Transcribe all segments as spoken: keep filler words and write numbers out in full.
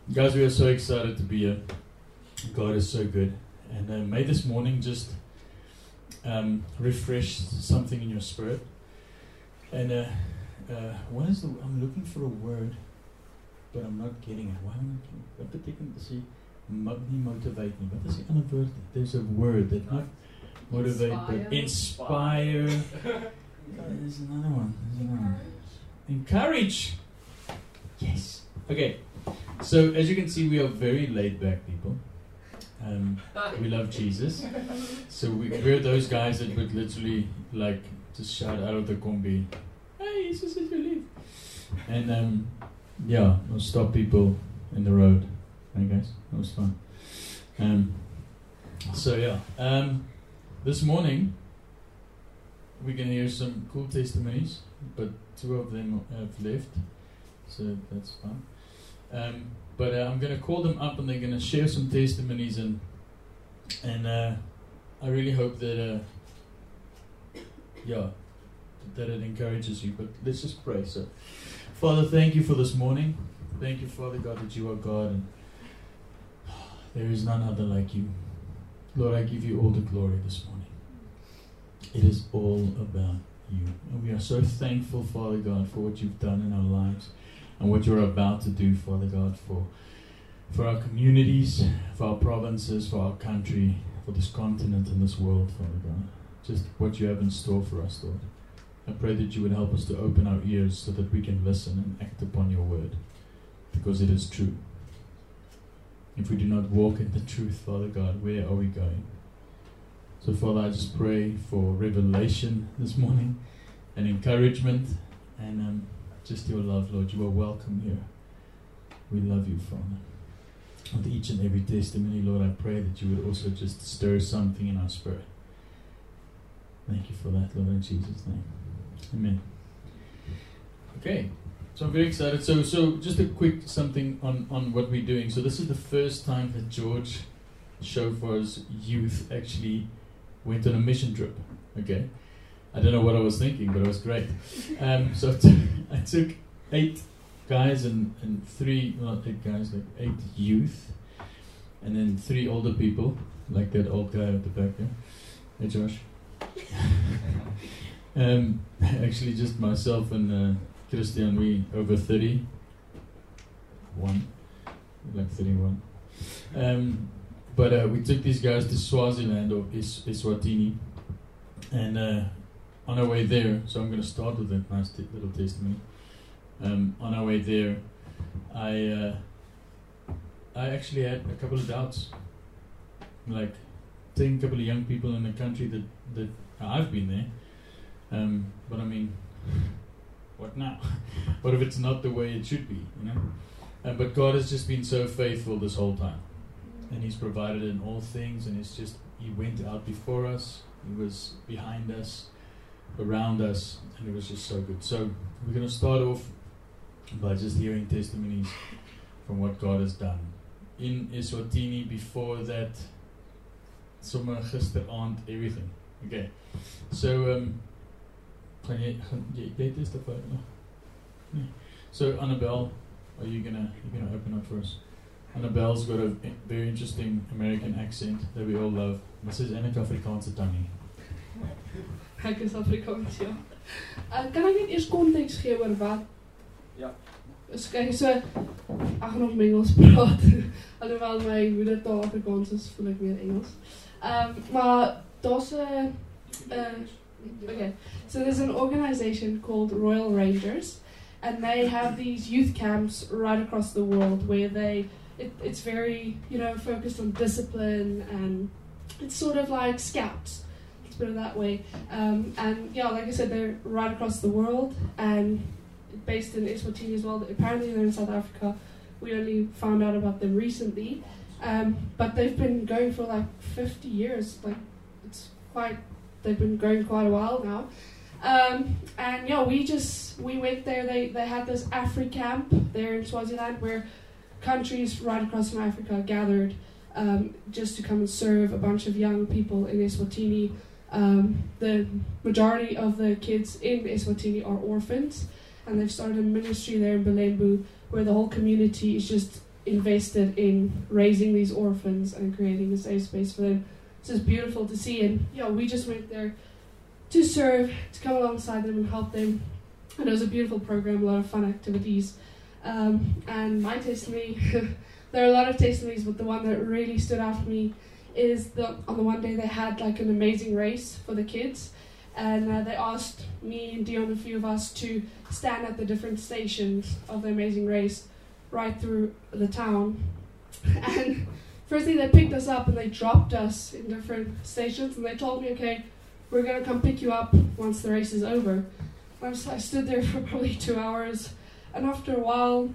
Guys, we are so excited to be here. God is so good. And uh, may this morning just um, refresh something in your spirit. And uh, uh, what is the... I'm looking for a word, but I'm not getting it. Why am I getting it? Wat betekent as jy mo- nie motivate nie? Wat is die ander woord? There's a word that not motivate, but inspire. There's another one. There's another one. Encourage. Yes. Okay. So as you can see, we are very laid back people. Um, we love Jesus. So we, we're those guys that would literally like just shout out of the combi, "Hey, Jesus is your leave." And um, yeah, we'll stop people in the road. Hey guys, that was fun. Um, so yeah, um, this morning we're going to hear some cool testimonies, but two of them have left, so that's fun. Um, but uh, I'm going to call them up and they're going to share some testimonies, and and uh, I really hope that uh, yeah, that it encourages you. But let's just pray. So, Father, thank you for this morning. Thank you, Father God, that you are God, and there is none other like you. Lord, I give you all the glory this morning. It is all about you. And we are so thankful, Father God, for what you've done in our lives and what you're about to do, Father God, for for our communities, for our provinces, for our country, for this continent and this world, Father God. Just what you have in store for us, Lord. I pray that you would help us to open our ears so that we can listen and act upon your word, because it is true. If we do not walk in the truth, Father God, where are we going? So, Father, I just pray for revelation this morning and encouragement and um, just your love, Lord. You are welcome here. We love you, Father. With each and every testimony, Lord, I pray that you would also just stir something in our spirit. Thank you for that, Lord, in Jesus' name. Amen. Okay. So I'm very excited. So, so just a quick something on, on what we're doing. So this is the first time that George Shofar's youth actually went on a mission trip. Okay, I don't know what I was thinking, but it was great. Um, so I took, I took eight guys and, and three, not eight guys, like eight youth, and then three older people, like that old guy at the back there. Hey, Josh. um, actually, just myself and uh, Christian, we over thirty. One, like thirty-one. Um, but uh, we took these guys to Swaziland or Is- Eswatini, and uh, on our way there, so I'm going to start with a nice t- little testimony. Um, on our way there, I uh, I actually had a couple of doubts, like taking a couple of young people in a country that that I've been there, um, but I mean. What now? What if it's not the way it should be, you know? Uh, but God has just been so faithful this whole time. And He's provided in all things, and it's just, He went out before us, He was behind us, around us, and it was just so good. So we're going to start off by just hearing testimonies from what God has done. In Eswatini, before that, sommer gisteraand, everything. Okay. So, um, Can jy, gaan jy, jy testify? No? Nee. So Annabelle, are you gonna you gonna open up for us? Annabelle's got a very interesting American accent that we all love. Wat is eintlik Afrikaanse tannie? Ek is Afrikaans, ja. Uh, kan ek net eers konteks gee oor wat? Ja. Dus kijk, so, ek gaan nog Engels praat. Alhoewel my moedertaal Afrikaans is, voel ek meer Engels. Um, maar daar's 'n uh, okay. So there's an organization called Royal Rangers, and they have these youth camps right across the world where they, it, it's very, you know, focused on discipline, and it's sort of like scouts, let's put it that way. Um, and yeah, like I said, they're right across the world, and based in Eswatini as well. Apparently they're in South Africa. We only found out about them recently. Um, but they've been going for like fifty years. Like, it's quite, they've been going quite a while now. Um, and yeah, we just, we went there, they, they had this Afri camp there in Swaziland where countries right across from Africa gathered um, just to come and serve a bunch of young people in Eswatini. Um, the majority of the kids in Eswatini are orphans, and they've started a ministry there in Belembu where the whole community is just invested in raising these orphans and creating a safe space for them. It's just beautiful to see, and yeah, we just went there to serve, to come alongside them and help them. And it was a beautiful program, a lot of fun activities. Um, and my testimony, there are a lot of testimonies, but the one that really stood out for me is the on the one day they had like an amazing race for the kids, and uh, they asked me and Dion, a few of us, to stand at the different stations of the amazing race right through the town. And firstly they picked us up and they dropped us in different stations, and they told me, okay, we're going to come pick you up once the race is over. And I stood there for probably two hours, and after a while,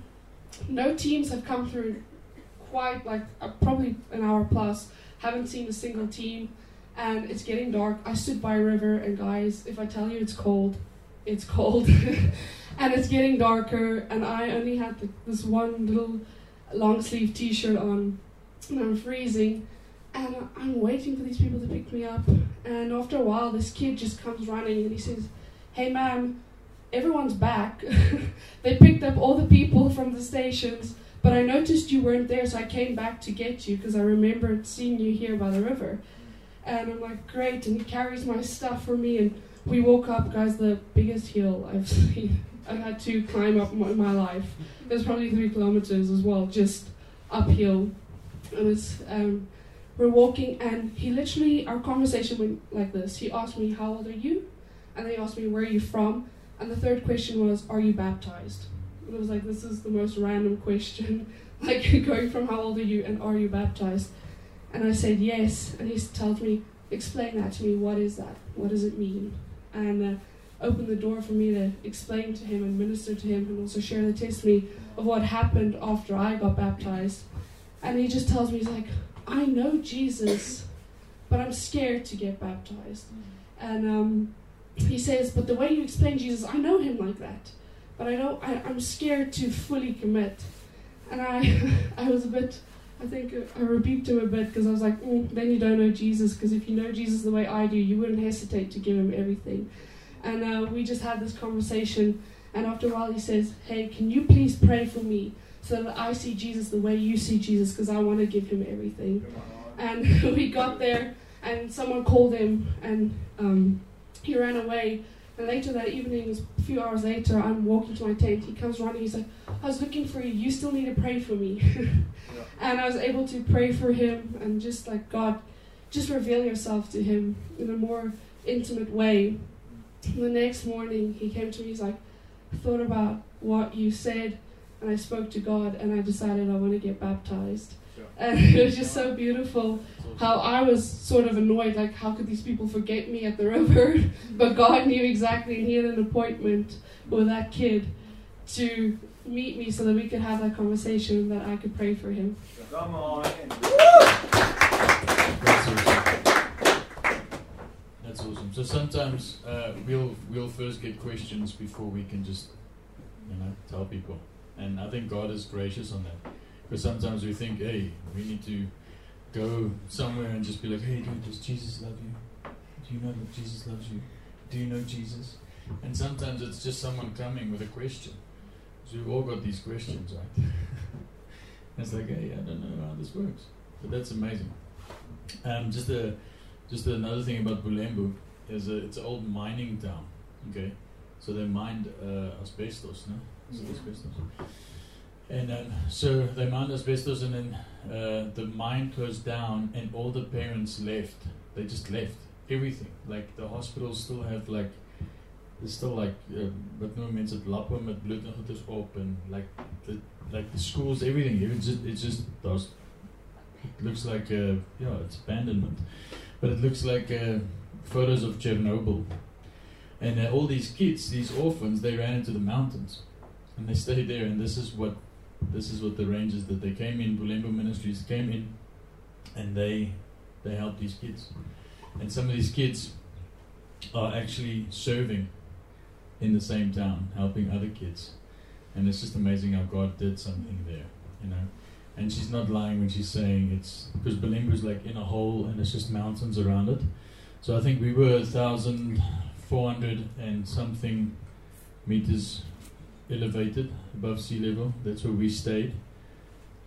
no teams have come through quite like uh, probably an hour plus. Haven't seen a single team, and it's getting dark. I stood by a river, and guys, if I tell you it's cold, it's cold. And it's getting darker, and I only had the, this one little long sleeve t-shirt on, and I'm freezing, and I'm waiting for these people to pick me up. And after a while, this kid just comes running, and he says, "Hey ma'am, everyone's back." They picked up all the people from the stations, but I noticed you weren't there, so I came back to get you because I remembered seeing you here by the river. And I'm like, great, and he carries my stuff for me, and we woke up, guys, the biggest hill I've seen. I had to climb up in my life. It was probably three kilometers as well, just uphill. It was, um, we're walking, and he literally, our conversation went like this. He asked me, "How old are you?" And then he asked me, "Where are you from?" And the third question was, "Are you baptized?" And I was like, this is the most random question. Like, going from "How old are you?" and "Are you baptized?" And I said, "Yes." And he tells me, "Explain that to me. What is that? What does it mean?" And uh, opened the door for me to explain to him and minister to him, and also share the testimony of what happened after I got baptized. And he just tells me, he's like, "I know Jesus, but I'm scared to get baptized." And um, he says, "But the way you explain Jesus, I know him like that, but I don't. I, I'm scared to fully commit." And I, I was a bit, I think I rebuked him a bit, because I was like, mm, "Then you don't know Jesus, because if you know Jesus the way I do, you wouldn't hesitate to give him everything." And uh, we just had this conversation, and after a while he says, "Hey, can you please pray for me so that I see Jesus the way you see Jesus, because I want to give him everything." And we got there, and someone called him, and um, he ran away. And later that evening, a few hours later, I'm walking to my tent. He comes running. He's like, "I was looking for you. You still need to pray for me." Yeah. And I was able to pray for him, and just like, God, just reveal yourself to him in a more intimate way. The next morning, he came to me. He's like, "I thought about what you said, and I spoke to God, and I decided I want to get baptized." Yeah. And it was just so beautiful how I was sort of annoyed, like, how could these people forget me at the river? But God knew exactly, and he had an appointment with that kid to meet me so that we could have that conversation and that I could pray for him. Come on. That's awesome. That's awesome. So sometimes uh, we'll we'll first get questions before we can just, you know, tell people. And I think God is gracious on that. Because sometimes we think, hey, we need to go somewhere and just be like, "Hey, dude, does Jesus love you? Do you know that Jesus loves you? Do you know Jesus?" And sometimes it's just someone coming with a question. So we've all got these questions, right? It's like, hey, I don't know how this works. But that's amazing. Um, just a, just another thing about Bulembu is a, it's an old mining town. Okay, so they mined uh, asbestos, no? Is it asbestos? And um, so they mined asbestos, and then uh, the mine closed down, and all the parents left. They just left everything. Like the hospitals still have like, there's still like, but no means it lappe met bloed en goeders op, and like the like the schools, everything. It's just it just does. It looks like uh, yeah, it's abandonment, but it looks like uh, photos of Chernobyl. And uh, all these kids, these orphans, they ran into the mountains, and they stayed there. And this is what. This is what the rangers that they came in, Bulembu Ministries came in, and they they helped these kids. And some of these kids are actually serving in the same town, helping other kids. And it's just amazing how God did something there, you know. And she's not lying when she's saying it's because Bulembu is like in a hole and it's just mountains around it. So I think we were one thousand four hundred and something meters elevated above sea level. That's where we stayed.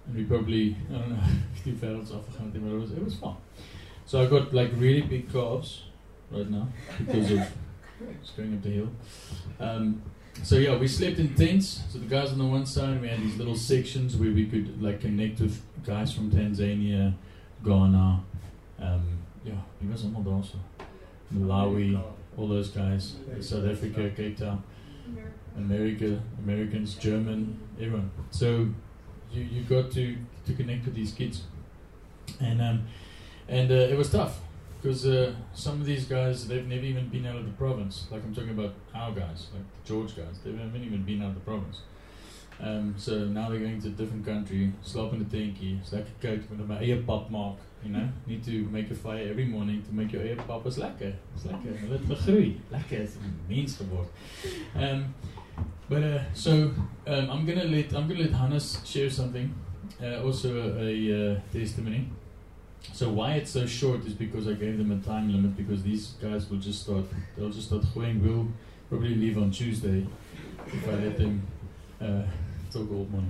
and we probably, I don't know, fifty velds afgegaan, but it was, it was fun. So I got like really big calves right now because of it's going up the hill. Um, so yeah, we slept in tents. So the guys on the one side, we had these little sections where we could like connect with guys from Tanzania, Ghana, um, yeah, he was allemaal daar so. Malawi, all those guys, South Africa, Cape Town, America, Americans, German, everyone. So you you got to to connect with these kids, and um, and uh, it was tough because uh, some of these guys, they've never even been out of the province. Like I'm talking about our guys, like the George guys, they haven't even been out of the province. Um, so now they're going to a different country, slaap in the tentjie, it's lekker koud, met my eie pap maak, you know, need to make a fire every morning to make your eie pap, is lekker, is lekker, hulle het gegroei, lekker, is mens geword. Um, but uh, so, um, I'm gonna let, I'm gonna let Hannes share something, uh, also a, a uh, testimony. So why it's so short is because I gave them a time limit, because these guys will just start, they'll just start going, we'll probably leave on Tuesday, if I let them uh, talk all morning.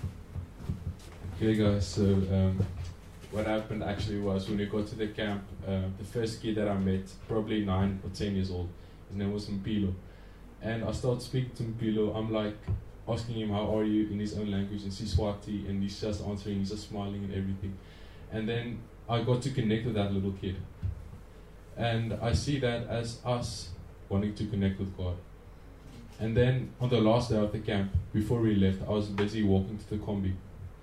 Okay guys, so um, what happened actually was when we got to the camp, uh, the first kid that I met, probably nine or ten years old, his name was Mpilo. And I started speaking to Mpilo, I'm like asking him how are you in his own language, in Siswati, and he's just answering, he's just smiling and everything. And then I got to connect with that little kid. And I see that as us wanting to connect with God. And then on the last day of the camp, before we left, I was busy walking to the combi,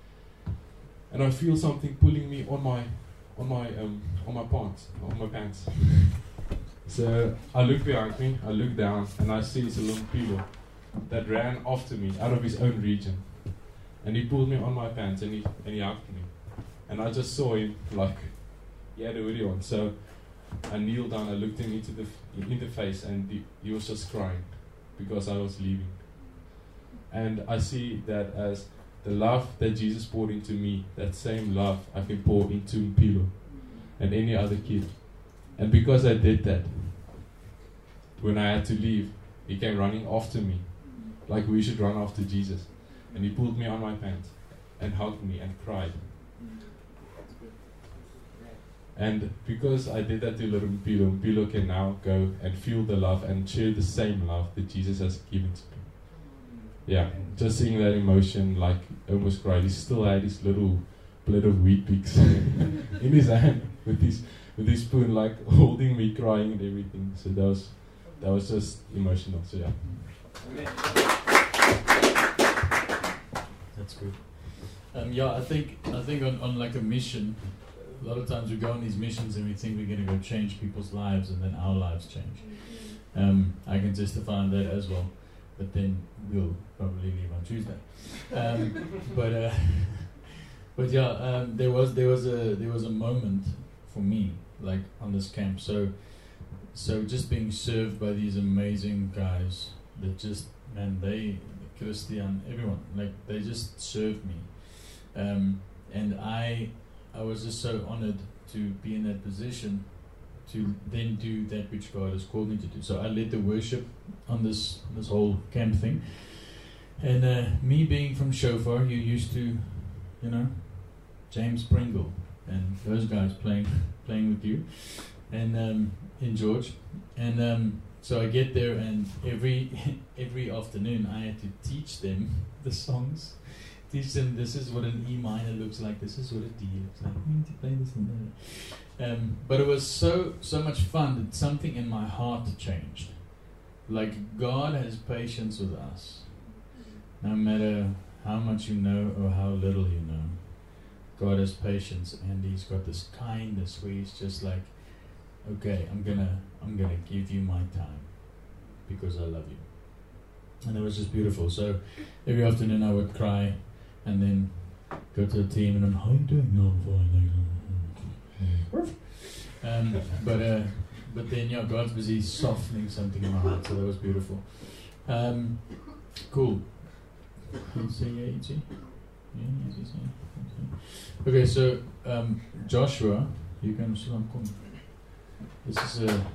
and I feel something pulling me on my, on my, um, on my pants, on my pants. So I look behind me, I look down, and I see it's a little Mpilo that ran after me out of his own region, and he pulled me on my pants and he and he hugged me, and I just saw him like he had a hoodie on. So I kneeled down, I looked him into the f- in the face, and he, he was just crying because I was leaving. And I see that as the love that Jesus poured into me, that same love I can pour into Mpilo and any other kid. And because I did that, when I had to leave, he came running after me, like we should run after Jesus. And he pulled me on my pants and hugged me and cried. And because I did that to little Mpilo, Mpilo can now go and feel the love and share the same love that Jesus has given to me. Yeah, just seeing that emotion, like almost cried. He still had his little plate of wheat picks in his hand with his with his spoon, like holding me, crying and everything. So that was that was just emotional. So yeah. That's good. Um, yeah, I think I think on, on like a mission, a lot of times we go on these missions and we think we're going to go change people's lives, and then our lives change. Um, I can testify on that as well, but then we'll probably leave on Tuesday. Um, but uh, but yeah, um, there was there was a there was a moment for me, like on this camp. So so just being served by these amazing guys that just, man, they, Christian, everyone, like they just served me, um, and I. I was just so honored to be in that position to then do that which God has called me to do. So I led the worship on this this whole camp thing. And uh, me being from Shofar, you used to, you know, James Pringle and those guys playing playing with you, and um, in George. And um, so I get there, and every every afternoon I had to teach them the songs. Teach them this is what an E minor looks like, this is what a D looks like. We need to play this and that. Um, but it was so so much fun that something in my heart changed. Like God has patience with us, no matter how much you know or how little you know. God has patience, and He's got this kindness where He's just like, okay, I'm gonna I'm gonna give you my time because I love you. And it was just beautiful. So every afternoon I would cry. And then go to the team and then, how are you doing? No, I'm fine. Um, but uh, but then yeah, God's busy softening something in my heart, so that was beautiful. Um, cool. Can you say yeah, you see? Yeah, you see. Okay, so um, Joshua, you can come. This is a.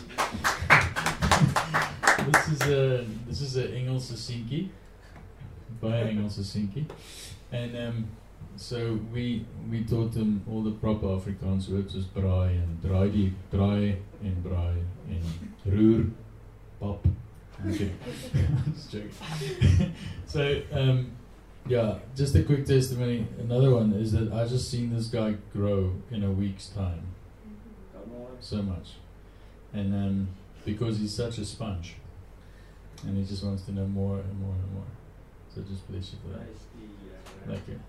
This is a this is a Engelse seentjie. baie Engels is seentjie. And um, so we we taught them all the proper Afrikaans words soos braai en draai die draai en braai en roer pap. Okay. Just joking. So um, yeah, just a quick testimony. Another one is that I just seen this guy grow in a week's time so much, and um, because he's such a sponge, and he just wants to know more and more and more. So just bless you for that. Thank you.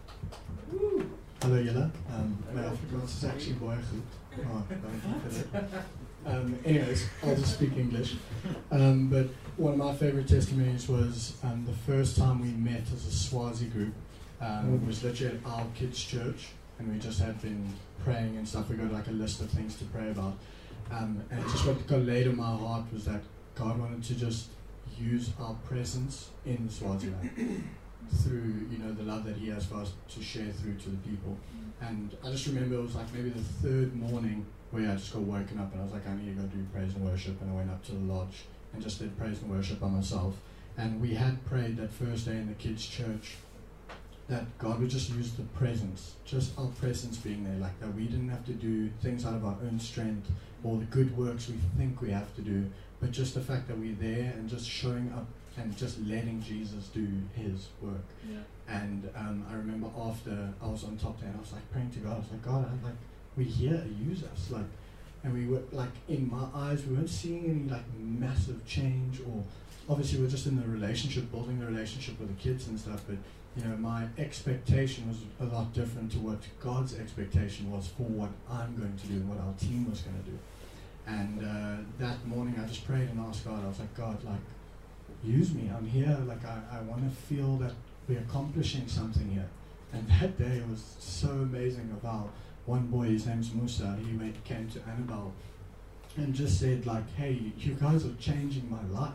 Hallo julle, um, my Afrikaans is actually baie goed. Oh, thank you for that. Um, anyways, I'll just speak English. Um, but one of my favorite testimonies was um, the first time we met as a Swazi group. Um, it was literally at our kids' church, and we just had been praying and stuff. We got like a list of things to pray about. Um, and just what got laid on my heart was that God wanted to just use our presence in Swaziland through, you know, the love that He has for us to share through to the people. And I just remember it was like maybe the third morning where I just got woken up and I was like, I need to go do praise and worship, and I went up to the lodge and just did praise and worship by myself. And we had prayed that first day in the kids' church that God would just use the presence, just our presence being there, like that we didn't have to do things out of our own strength or the good works we think we have to do, but just the fact that we're there and just showing up and just letting Jesus do His work. Yeah. And um, I remember after I was on top there and I was like praying to God, I was like, God, I'm like, we're here, use us. Like, and we were like, in my eyes, we weren't seeing any like massive change, or obviously we're just in the relationship, building the relationship with the kids and stuff, but you know, my expectation was a lot different to what God's expectation was for what I'm going to do and what our team was going to do. And uh, that morning I just prayed and asked God, I was like, God, like, use me, I'm here, like I, I want to feel that we're accomplishing something here. And that day was so amazing of how one boy, his name's Musa, he went, came to Annabelle and just said like, hey, you guys are changing my life.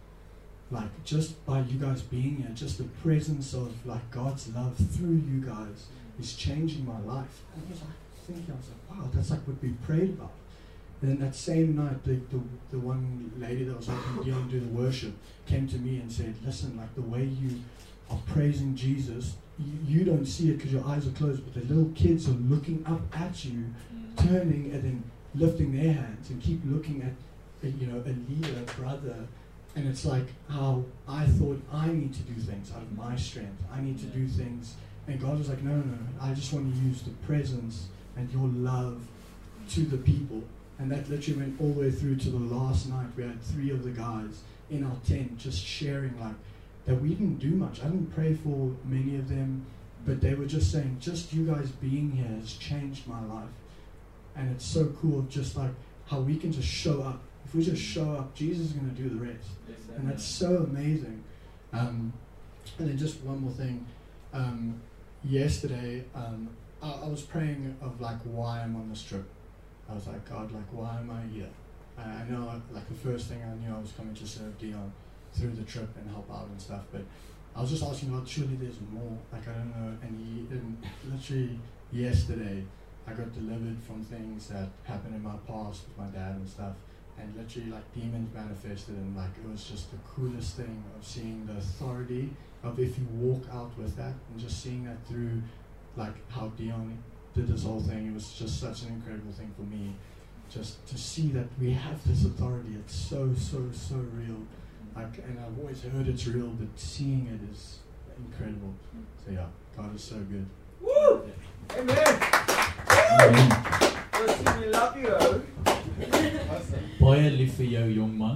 Like just by you guys being here, just the presence of like God's love through you guys is changing my life. And I was like thinking, I was like, wow, that's like what we prayed about. And then that same night, the, the, the one lady that was helping Dion do the worship came to me and said, listen, like the way you are praising Jesus, you, you don't see it because your eyes are closed, but the little kids are looking up at you, turning and then lifting their hands and keep looking at, a, you know, a leader, a brother. And it's like how I thought I need to do things out of my strength. I need to do things. And God was like, no, no, no. I just want to use the presence and your love to the people. And that literally went all the way through to the last night. We had three of the guys in our tent just sharing like that we didn't do much. I didn't pray for many of them, but they were just saying, just you guys being here has changed my life. And it's so cool just like how we can just show up. If we just show up, Jesus is going to do the rest. Yes, and that's so amazing. Um, and then just one more thing. Um, yesterday, um, I, I was praying of like why I'm on this trip. I was like, God, like why am I here? I, I know like the first thing I knew I was coming to serve Dion through the trip and help out and stuff. But I was just asking God, surely there's more. Like I don't know. And, he, and literally yesterday, I got delivered from things that happened in my past with my dad and stuff. And literally like demons manifested, and like it was just the coolest thing of seeing the authority of if you walk out with that and just seeing that through like how Dion did this whole thing. It was just such an incredible thing for me just to see that we have this authority. It's so so so real, like, and I've always heard it's real, but seeing it is incredible. So yeah, God is so good. Woo! Yeah. Amen. Amen. Listen, we love you. Oh. Baie lief vir jou jong man.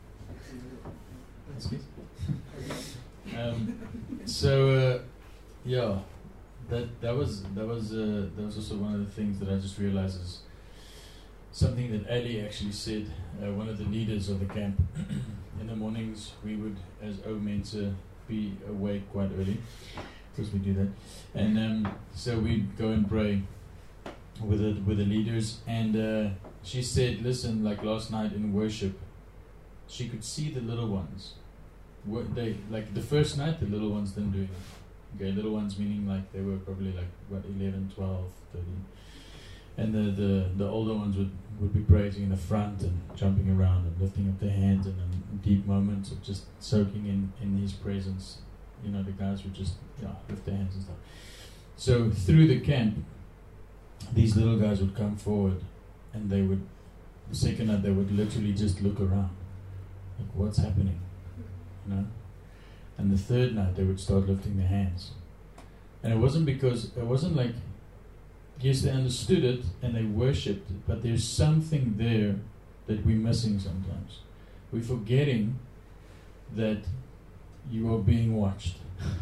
um, so uh, yeah, that that was that was uh, that was also one of the things that I just realized is something that Ali actually said. Uh, one of the leaders of the camp. In the mornings, we would, as O-Mensa, be awake quite early, because we do that, and um, so we'd go and pray with the with the leaders, and. Uh, She said, listen, like last night in worship, she could see the little ones. Were they like the first night, the little ones didn't do anything. Okay, little ones meaning like they were probably like what eleven, twelve, thirteen, and the, the, the older ones would, would be praising in the front and jumping around and lifting up their hands and in deep moments of just soaking in, in His presence you know, the guys would just yeah, lift their hands and stuff. So through the camp, these little guys would come forward, and they would, the second night, they would literally just look around, like, what's happening, you know? And the third night, they would start lifting their hands. And it wasn't because, it wasn't like, yes, they understood it, and they worshipped it, but there's something there that we're missing sometimes. We're forgetting that you are being watched.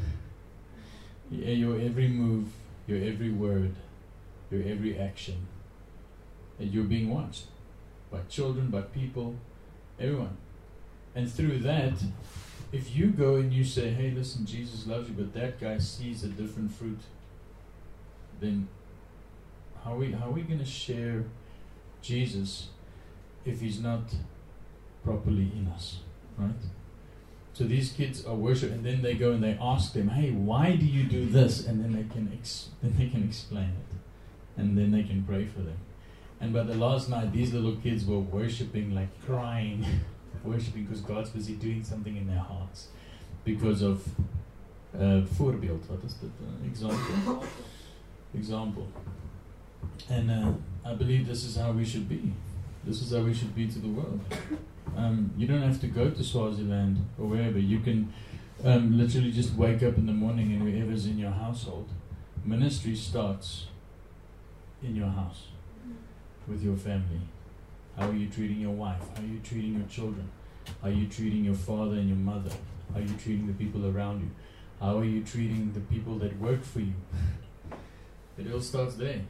Your every move, your every word, your every action, and you're being watched by children, by people, everyone. And through that, if you go and you say, hey, listen, Jesus loves you, but that guy sees a different fruit, then how are we, how are we going to share Jesus if he's not properly in us, right? So these kids are worship, and then they go and they ask them, hey, why do you do this? And then they can ex- then they can explain it. And then they can pray for them. And by the last night, these little kids were worshipping, like crying, worshipping because God's busy doing something in their hearts. Because of uh, voorbeeld, what is that? Uh, example. Example. And uh, I believe this is how we should be. This is how we should be to the world. Um, you don't have to go to Swaziland or wherever. You can um, literally just wake up in the morning and whoever's in your household. Ministry starts in your house with your family. How are you treating your wife? How are you treating your children? How are you treating your father and your mother? How are you treating the people around you? How are you treating the people that work for you? It all starts there.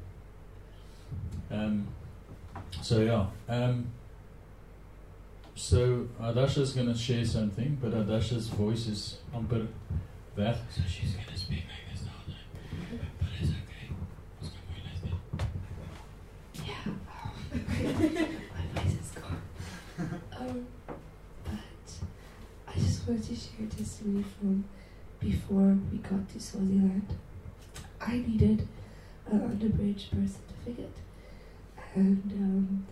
Um, so yeah. Um, So Adasha's going to share something, but Adasha's voice is amper weg, so she's going to speak like this the whole time. But it's okay. It's going to be like that. Yeah. My voice is gone. Um, but I just wanted to share a testimony from before we got to Swaziland. I needed an underbridge birth certificate, and um,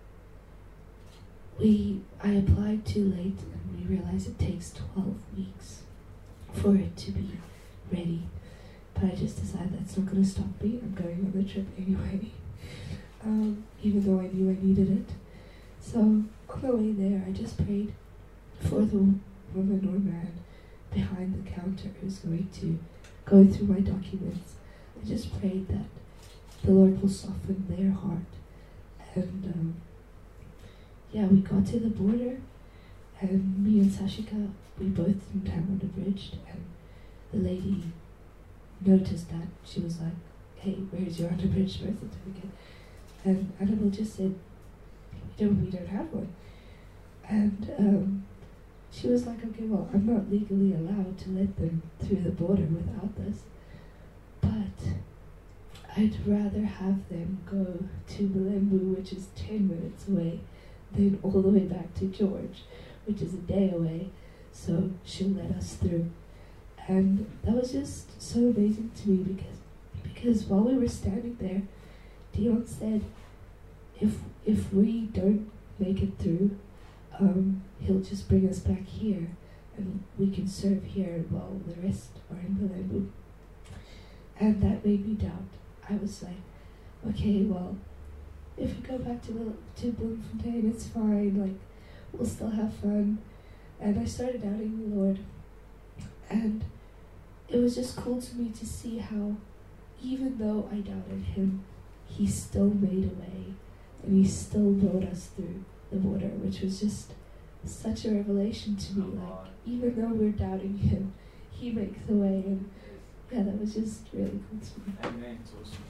We, I applied too late, and we realized it takes twelve weeks for it to be ready. But I just decided that's not going to stop me. I'm going on the trip anyway, um, even though I knew I needed it. So on the way there, I just prayed for the woman or man behind the counter who's going to go through my documents. I just prayed that the Lord will soften their heart. And um, yeah, we got to the border, and me and Sashika, we both didn't have underbridged, and the lady noticed that. She was like, hey, where's your underbridged birth certificate? And Annabelle just said, we don't, we don't have one. And um, she was like, okay, well, I'm not legally allowed to let them through the border without this, but I'd rather have them go to Malembu, which is ten minutes away, then all the way back to George, which is a day away, so she'll let us through. And that was just so amazing to me, because because while we were standing there, Dion said, if if we don't make it through, um, he'll just bring us back here, and we can serve here while the rest are in Malembu. And that made me doubt. I was like, okay, well, if we go back to the, to Bloemfontein, it's fine, like, we'll still have fun. And I started doubting the Lord. And it was just cool to me to see how, even though I doubted him, he still made a way, and he still brought us through the border, which was just such a revelation to me. Like, even though we're doubting him, he makes the way, and yeah, that was just really cool to me. Amen. It's awesome.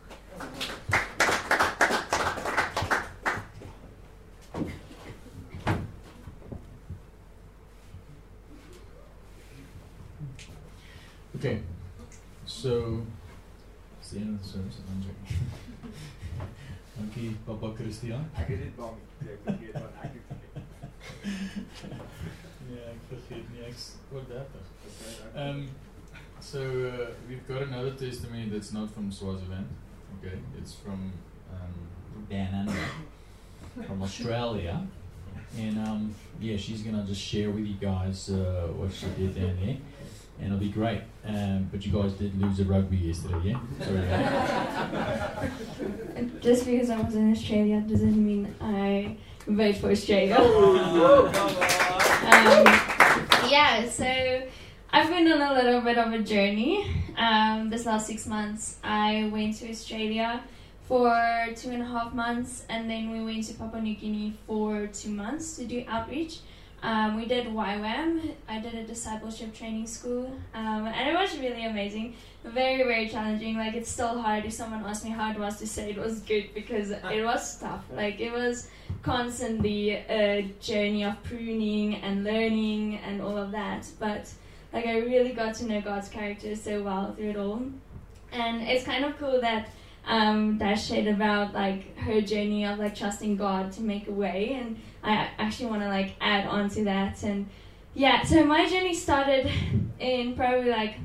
Okay, so it's the end of the service. I'm joking. Dankie, Papa Christian. Ek het dit bang. Ek vergeet wat ek het vergeet. Yeah, ek vergeet nie, ek's oor dertig. Um, so uh, we've got another testimony that's not from Swaziland. Okay, it's from um, Dan from Australia. And um, yeah, she's gonna just share with you guys uh, what she did down there. and it'll be great. Um, but you guys did lose a rugby yesterday, yeah? Sorry. Just because I was in Australia doesn't mean I vote for Australia. Oh, um, yeah, so I've been on a little bit of a journey. Um, this last six months, I went to Australia for two and a half months, and then we went to Papua New Guinea for two months to do outreach. Um, we did Y WAM. I did a discipleship training school, um, and it was really amazing. Very, very challenging. Like, it's still hard. If someone asked me how it was to say it was good, because it was tough. Like, it was constantly a journey of pruning and learning and all of that. But like, I really got to know God's character so well through it all. And it's kind of cool that um, Dash shared about like her journey of like trusting God to make a way, and I actually want to like add on to that. And yeah, so my journey started in probably like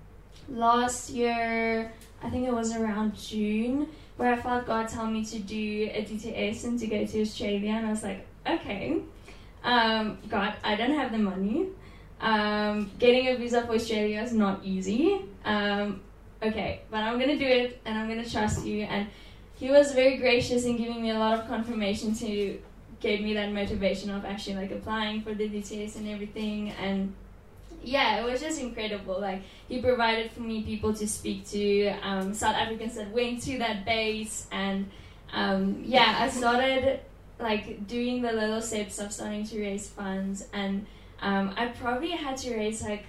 last year. I think it was around June, where I felt God tell me to do a D T S and to go to Australia, and I was like, okay, um, God, I don't have the money. Um, getting a visa for Australia is not easy. Um, okay, but I'm gonna do it, and I'm gonna trust you. And He was very gracious in giving me a lot of confirmation to give me that motivation of actually like applying for the D T S and everything. And yeah, it was just incredible. Like, He provided for me people to speak to, um, South Africans that went to that base, and um, yeah, I started like doing the little steps of starting to raise funds, and um, I probably had to raise like,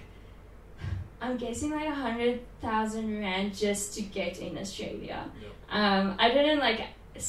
I'm guessing like a hundred thousand rand just to get in Australia. Yep. Um, I didn't like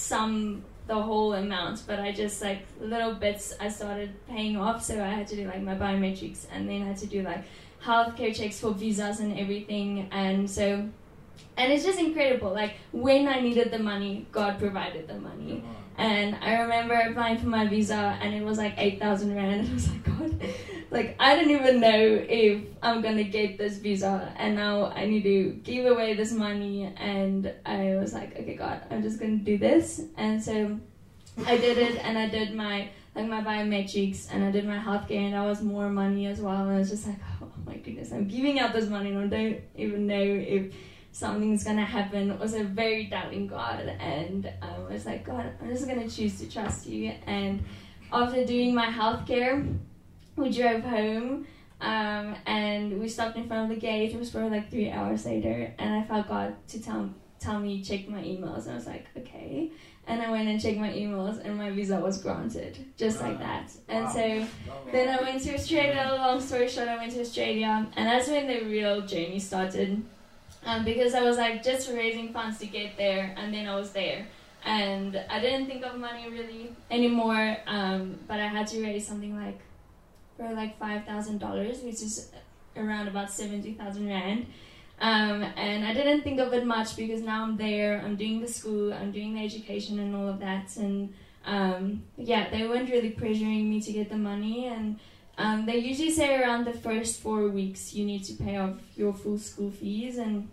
sum the whole amount, but I just like little bits I started paying off. So I had to do like my biometrics, and then I had to do like healthcare checks for visas and everything. And so, and it's just incredible. Like, when I needed the money, God provided the money. And I remember applying for my visa, and it was like eight thousand rand. And I was like, God, like, I don't even know if I'm going to get this visa. And now I need to give away this money. And I was like, okay, God, I'm just going to do this. And so I did it, and I did my, like, my biometrics, and I did my healthcare, and that was more money as well. And I was just like, oh my goodness, I'm giving out this money, and I don't even know if something's gonna happen. It was a very doubting God, and um, I was like, God, I'm just gonna choose to trust you. And after doing my healthcare, we drove home, um, and we stopped in front of the gate. It was probably like three hours later, and I felt God to tell tell me check my emails, and I was like, okay. And I went and checked my emails, and my visa was granted, just like that. And wow. So then I went to Australia. Long story short, I went to Australia, and that's when the real journey started. Um, because I was like just raising funds to get there, and then I was there, and I didn't think of money really anymore. Um, but I had to raise something like for like five thousand dollars, which is around about seventy thousand rand. Um, and I didn't think of it much because now I'm there. I'm doing the school, I'm doing the education, and all of that. And um, yeah, they weren't really pressuring me to get the money, and um, they usually say around the first four weeks you need to pay off your full school fees. And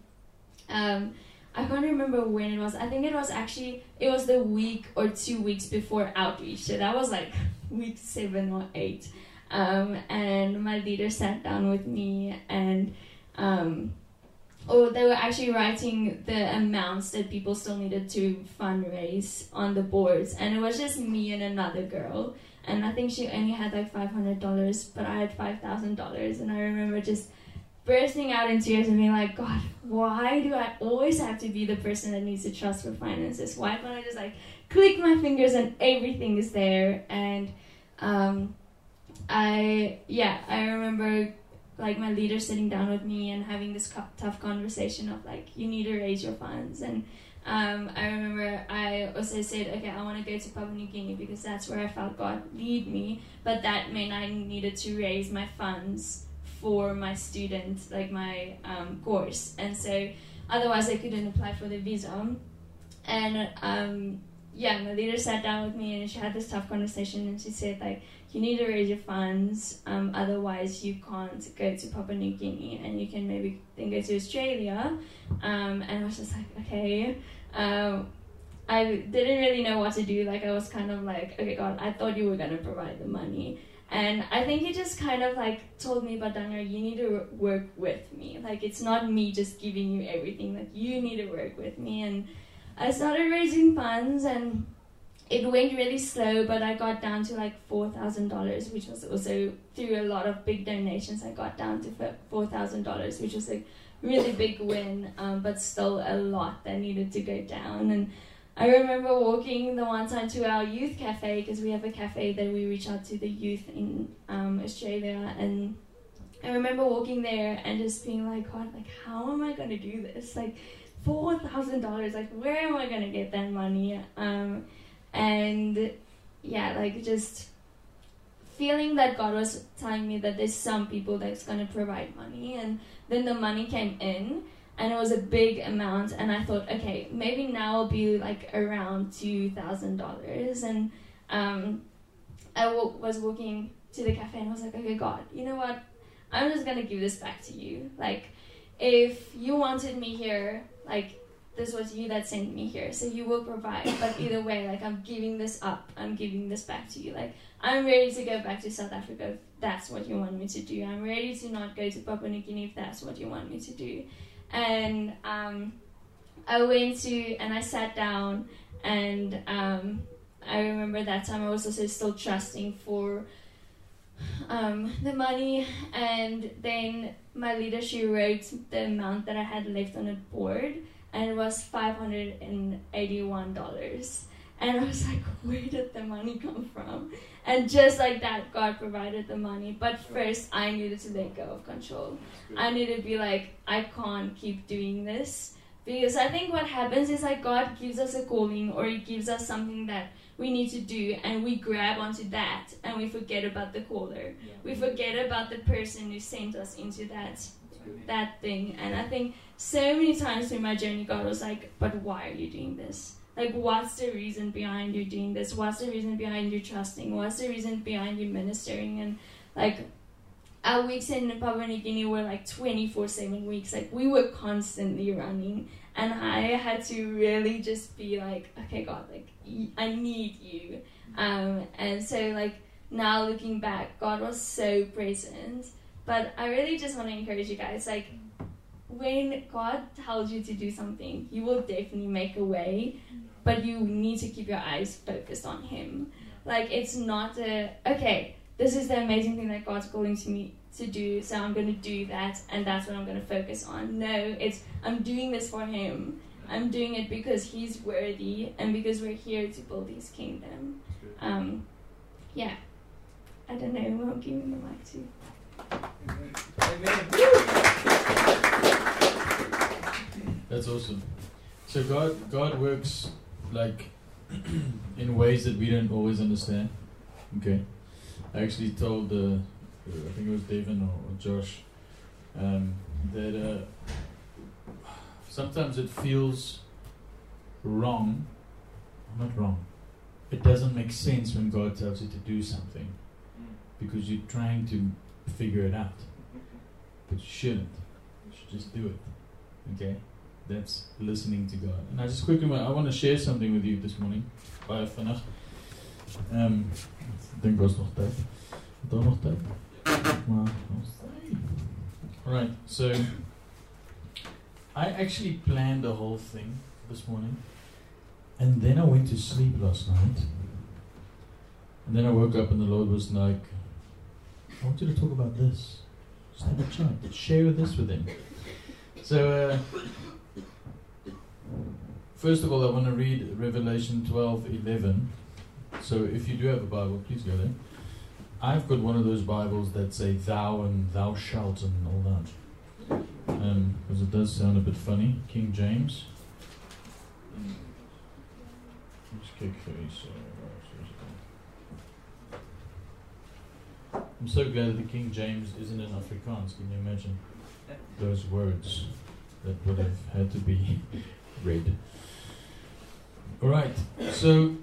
Um, I can't remember when it was. I think it was actually, it was the week or two weeks before outreach. So that was like week seven or eight. Um, and my leader sat down with me, and um, oh, they were actually writing the amounts that people still needed to fundraise on the boards. And it was just me and another girl. And I think she only had like five hundred dollars, but I had five thousand dollars. And I remember just bursting out in tears and being like, God, why do I always have to be the person that needs to trust for finances? Why can't I just like click my fingers and everything is there? And um, I, yeah, I remember like my leader sitting down with me and having this co- tough conversation of like, you need to raise your funds. And um, I remember I also said, okay, I want to go to Papua New Guinea because that's where I felt God lead me. But that meant I needed to raise my funds for my student, like my um, course. And so otherwise I couldn't apply for the visa. And um, yeah, my leader sat down with me and she had this tough conversation, and she said like, you need to raise your funds, um, otherwise you can't go to Papua New Guinea, and you can maybe then go to Australia. Um, and I was just like, okay. Um, I didn't really know what to do. Like, I was kind of like, okay, God, I thought you were going to provide the money. And I think he just kind of like told me, Badanga, you need to work with me. Like, it's not me just giving you everything. Like, you need to work with me. And I started raising funds, and it went really slow, but I got down to like four thousand dollars, which was also through a lot of big donations. I got down to four thousand dollars, which was a really big win, um, but still a lot that needed to go down. And I remember walking the one time to our youth cafe, because we have a cafe that we reach out to the youth in um, Australia, and I remember walking there and just being like, God, like, how am I going to do this? Like, four thousand dollars, like, where am I going to get that money? Um, and yeah, like, just feeling that God was telling me that there's some people that's going to provide money. And then the money came in, and it was a big amount, and I thought, okay, maybe now I'll be like around two thousand dollars. And um, I w- was walking to the cafe, and I was like, okay, God, you know what? I'm just going to give this back to you. Like, if you wanted me here, like, this was you that sent me here, so you will provide. But either way, like, I'm giving this up. I'm giving this back to you. Like, I'm ready to go back to South Africa if that's what you want me to do. I'm ready to not go to Papua New Guinea if that's what you want me to do. And um, I went to, and I sat down, and um, I remember that time I was also still trusting for um, the money. And then my leader, she wrote the amount that I had left on the board, and it was five hundred eighty-one dollars. And I was like, where did the money come from? And just like that, God provided the money. But first, I needed to let go of control. I needed to be like, I can't keep doing this. Because I think what happens is like God gives us a calling, or He gives us something that we need to do, and we grab onto that, and we forget about the caller. Yeah. We forget about the person who sent us into that that thing. And I think so many times through my journey, God was like, but why are you doing this? Like, what's the reason behind you doing this? What's the reason behind you trusting? What's the reason behind you ministering? And like, our weeks in Papua New Guinea were like twenty-four seven weeks. Like, we were constantly running, and I had to really just be like, okay, God, like, I need you. Um, and so like, now looking back, God was so present. But I really just want to encourage you guys, like, when God tells you to do something, He will definitely make a way, but you need to keep your eyes focused on Him. Like, it's not a, okay, this is the amazing thing that God's calling to me to do, so I'm going to do that, and that's what I'm going to focus on. No, it's, I'm doing this for Him. I'm doing it because He's worthy, and because we're here to build His kingdom. Um, yeah. I don't know who I'm giving the mic to. Amen. That's awesome. So God, God works like in ways that we don't always understand. Okay, I actually told, uh, I think it was Devin or, or Josh, um, that uh, sometimes it feels wrong. Not wrong. It doesn't make sense when God tells you to do something, because you're trying to figure it out, but you shouldn't. You should just do it. Okay, that's listening to God. And I just quickly want, I want to share something with you this morning. Baie vinnig. Um, ek dink ons nog tyd. Daar nog tyd. Maar ons tyd. Alright, so I actually planned the whole thing this morning, and then I went to sleep last night, and then I woke up and the Lord was like, I want you to talk about this. Just have a chat. Share this with him. So, uh, first of all, I want to read Revelation twelve eleven. So, if you do have a Bible, please go there. I've got one of those Bibles that say thou and thou shalt and all that. Um, because it does sound a bit funny. King James. Let's kick face. I'm so glad that the King James isn't in Afrikaans. Can you imagine those words that would have had to be read? Alright, so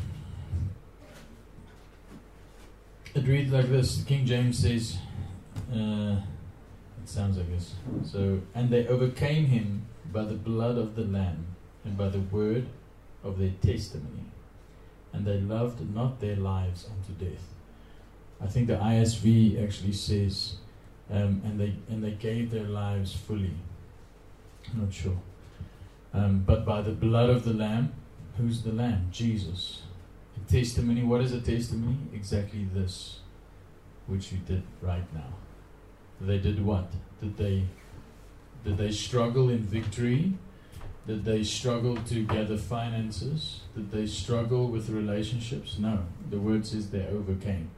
it reads like this. The King James says, uh, it sounds like this. So, and they overcame him by the blood of the Lamb and by the word of their testimony, and they loved not their lives unto death. I think the I S V actually says, um, and they and they gave their lives fully. I'm not sure. Um, but by the blood of the Lamb, who's the Lamb? Jesus. And testimony, what is a testimony? Exactly this, which you did right now. They did what? Did they did they struggle in victory? Did they struggle to gather finances? Did they struggle with relationships? No. The word says they overcame.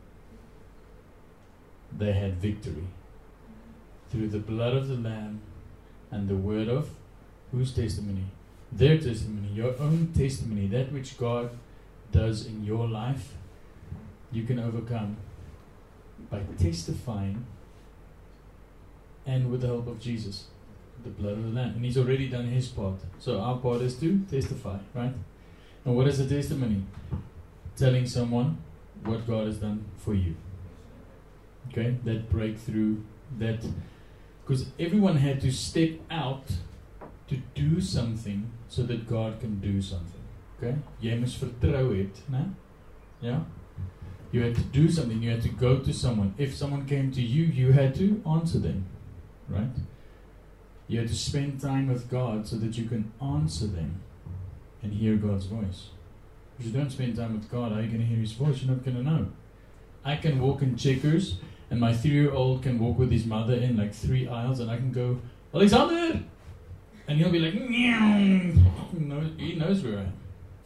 They had victory. Through the blood of the Lamb and the word of whose testimony? Their testimony, your own testimony, that which God does in your life, you can overcome by testifying and with the help of Jesus, the blood of the Lamb. And He's already done His part. So our part is to testify, right? And what is a testimony? Telling someone what God has done for you. Okay? That breakthrough, that... Because everyone had to step out to do something so that God can do something. Okay? Jy moes vertrou het, né? Yeah? You had to do something, you had to go to someone. If someone came to you, you had to answer them. Right? You had to spend time with God so that you can answer them and hear God's voice. If you don't spend time with God, how are you going to hear His voice? You're not going to know. I can walk in Checkers, and my three-year-old can walk with his mother in like three aisles, and I can go, Alexander! And he'll be like, meow. He knows, he knows where I am.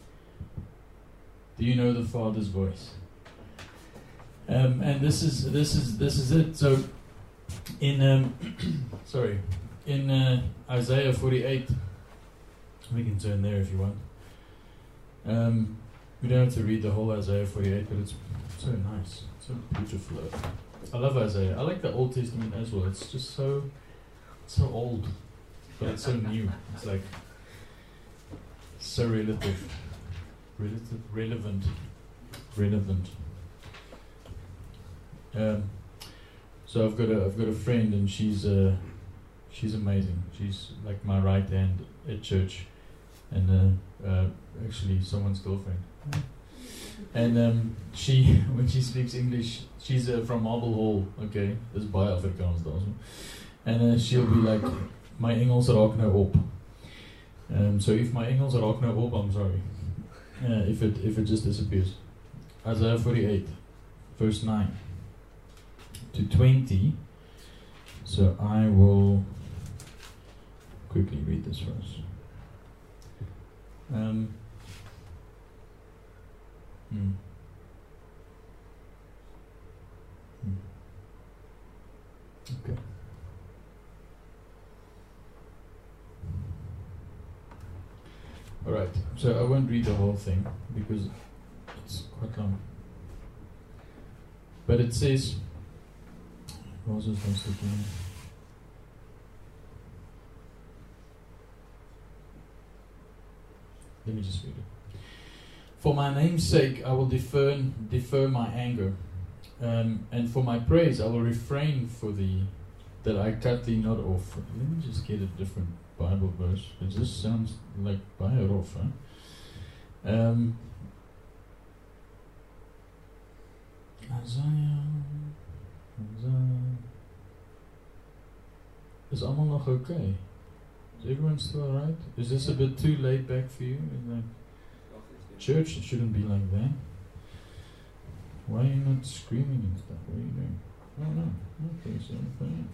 Do you know the Father's voice? Um, and this is this is this is it. So, in um, sorry, in uh, Isaiah forty-eight, we can turn there if you want. Um, we don't have to read the whole Isaiah forty-eight, but it's so nice, so beautiful. I love Isaiah. I like the Old Testament as well. It's just so so old, but it's so new. It's like so relative, relative, relevant, relevant. Um, so I've got a I've got a friend, and she's uh, she's amazing. She's like my right hand at church, and uh, uh, actually someone's girlfriend. And um, she, when she speaks English, she's uh, from Marble Hall. Okay, dis baie Afrikaans daar so. And uh, she'll be like, my Engels raak nou op. Um, so if my Engels raak nou op, I'm sorry. Uh, if it if it just disappears. Isaiah forty-eight, verse nine to twenty. So I will quickly read this for us. Um, hmm. Hmm. Okay. Alright, so I won't read the whole thing because it's quite long. But it says, what was this again? Let me just read it. For my name's sake, I will defer defer my anger, um, and for my praise, I will refrain for thee, that I cut thee not off. Let me just get a different Bible verse. It just sounds like baie rough, huh? Um, Isaiah, Isaiah. Is allemaal nog okay? Is everyone still alright? Is this a bit too laid back for you? Is like church, it shouldn't be like that. Why are you not screaming and stuff? What are you doing? Oh no. Okay, so fine.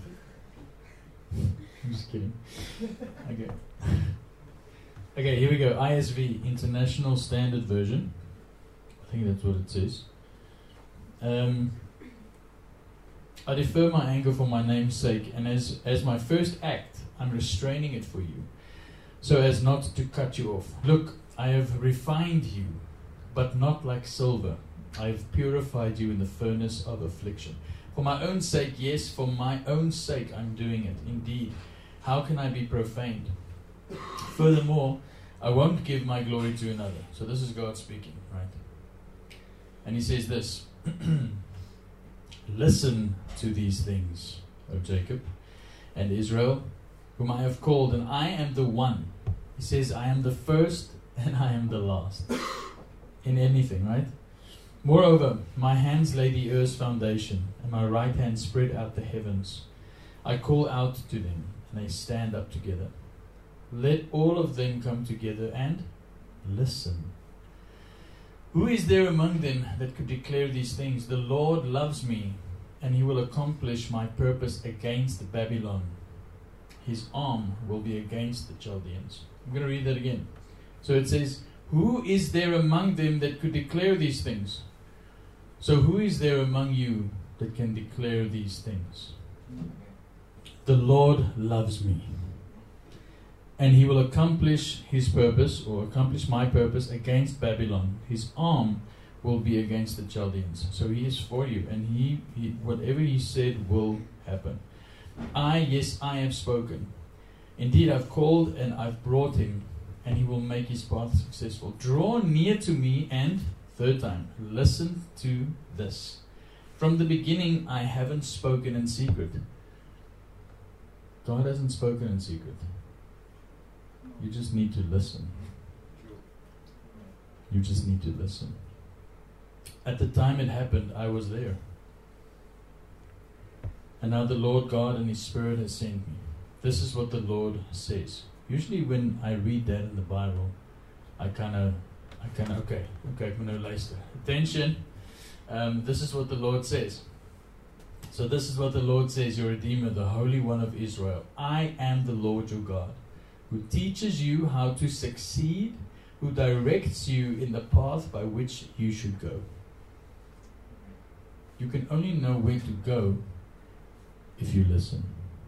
I'm just kidding. Okay. Okay, here we go. I S V, International Standard Version. I think that's what it says. Um, I defer my anger for my name's sake, and as, as my first act, I'm restraining it for you, so as not to cut you off. Look, I have refined you, but not like silver. I have purified you in the furnace of affliction. For my own sake, yes, for my own sake I'm doing it. Indeed, how can I be profaned? Furthermore, I won't give my glory to another. So this is God speaking, right? And He says this, listen to these things, O Jacob and Israel, whom I have called, and I am the one. He says, I am the first and I am the last. In anything, right? Moreover, my hands lay the earth's foundation, and my right hand spread out the heavens. I call out to them, and they stand up together. Let all of them come together and listen. Who is there among them that could declare these things? The Lord loves me, and he will accomplish my purpose against Babylon. His arm will be against the Chaldeans. I'm going to read that again. So it says, who is there among them that could declare these things? So who is there among you that can declare these things? The Lord loves me, and he will accomplish his purpose, or accomplish my purpose against Babylon. His arm will be against the Chaldeans. So he is for you, and he, he whatever he said will happen. I, yes, I have spoken. Indeed, I've called and I've brought him, and he will make his path successful. Draw near to me, and, third time, listen to this. From the beginning, I haven't spoken in secret. God hasn't spoken in secret. You just need to listen. You just need to listen. At the time it happened, I was there. And now the Lord God and his Spirit has sent me. This is what the Lord says. Usually when I read that in the Bible, I kind of, I kind of, okay, okay, I'm going to luister. Attention. Um, this is what the Lord says. So this is what the Lord says, your Redeemer, the Holy One of Israel. I am the Lord your God, who teaches you how to succeed, who directs you in the path by which you should go. You can only know where to go if you listen.